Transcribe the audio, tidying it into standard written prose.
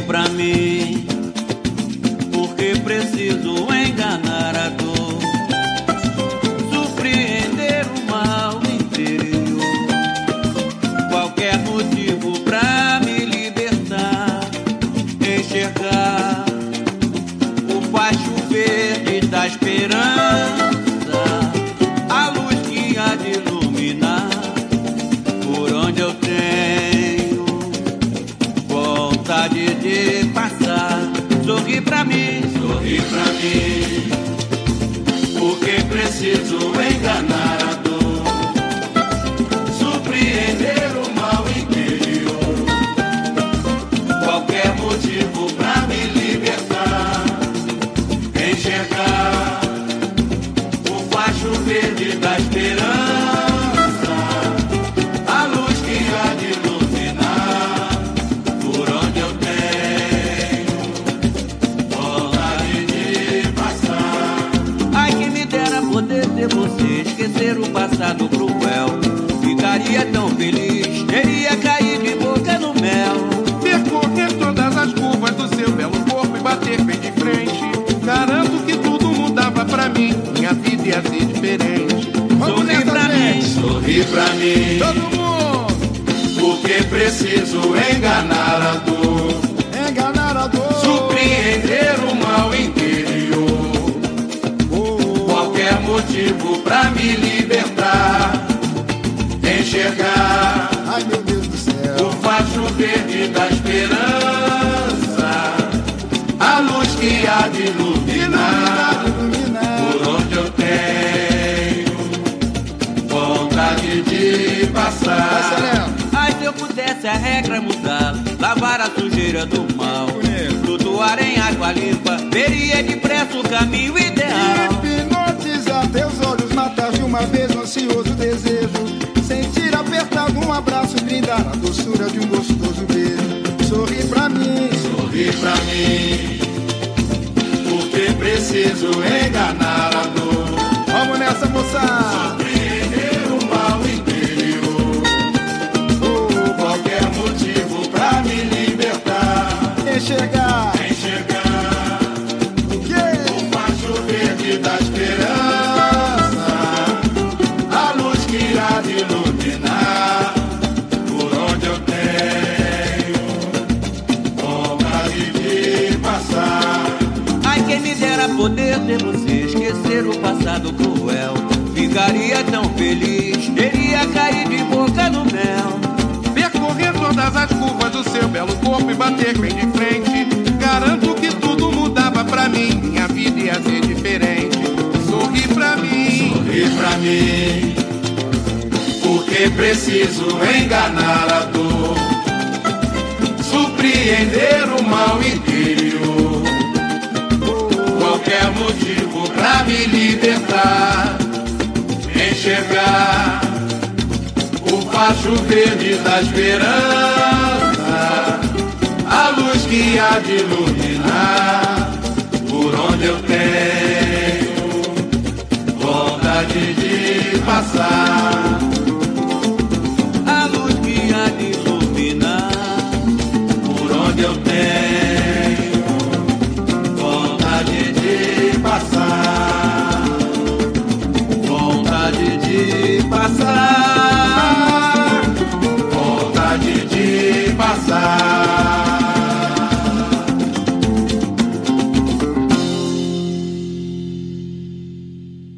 pra mim, porque preciso enganar a dor, surpreender o mal interior. Qualquer motivo pra me libertar, enxergar o facho verde da esperança, a luz que há de iluminar por onde eu tenho vontade de passar. Sorri pra mim, porque preciso enganar a dor, surpreender o mal interior. Qualquer motivo pra me libertar, enxergar o facho verde da esperança, a luz que há de iluminar por onde eu tenho vontade de passar. Ai, que me dera poder ter você, esquecer o passado cruel. Ficaria tão feliz, teria caído de boca no mel. Percorrer todas as curvas do seu belo corpo e bater bem de frente. Garanto que tudo mudava pra mim, minha vida ia ser diferente. Sorri pra mim, sorri pra mim, todo mundo, porque preciso enganar a dor, surpreender o mal interior. Qualquer motivo pra me libertar, enxergar ai meu Deus do céu, o facho verde da esperança, a luz que há de iluminar por onde eu tenho vontade de passar. Ai, se eu pudesse a regra mudar, lavar a sujeira do mal, flutuar em água limpa, veria depressa o caminho ideal. Hipnotizar teus olhos, matar de uma vez um ansioso desejo, sentir apertado um abraço, brindar a doçura de um gostoso beijo. Sorri pra mim, porque preciso enganar a dor, vamos nessa, moçada. surpreender o mal interior. Qualquer motivo pra me libertar, Enxergar o facho verde da esperança, a luz que há de iluminar por onde eu tenho vontade de passar. Ai, quem me dera poder ter você, esquecer o passado cruel. Ficaria tão feliz, teria caído de boca no mel. percorrer todas as curvas do seu belo corpo e bater bem de frente. Garanto que tudo mudava pra mim, minha vida ia ser diferente. Sorri pra mim, porque preciso enganar a dor, surpreender o mal interior. Qualquer motivo pra me libertar, enxergar o facho verde da esperança, a luz que há de iluminar por onde eu tenho vontade de passar.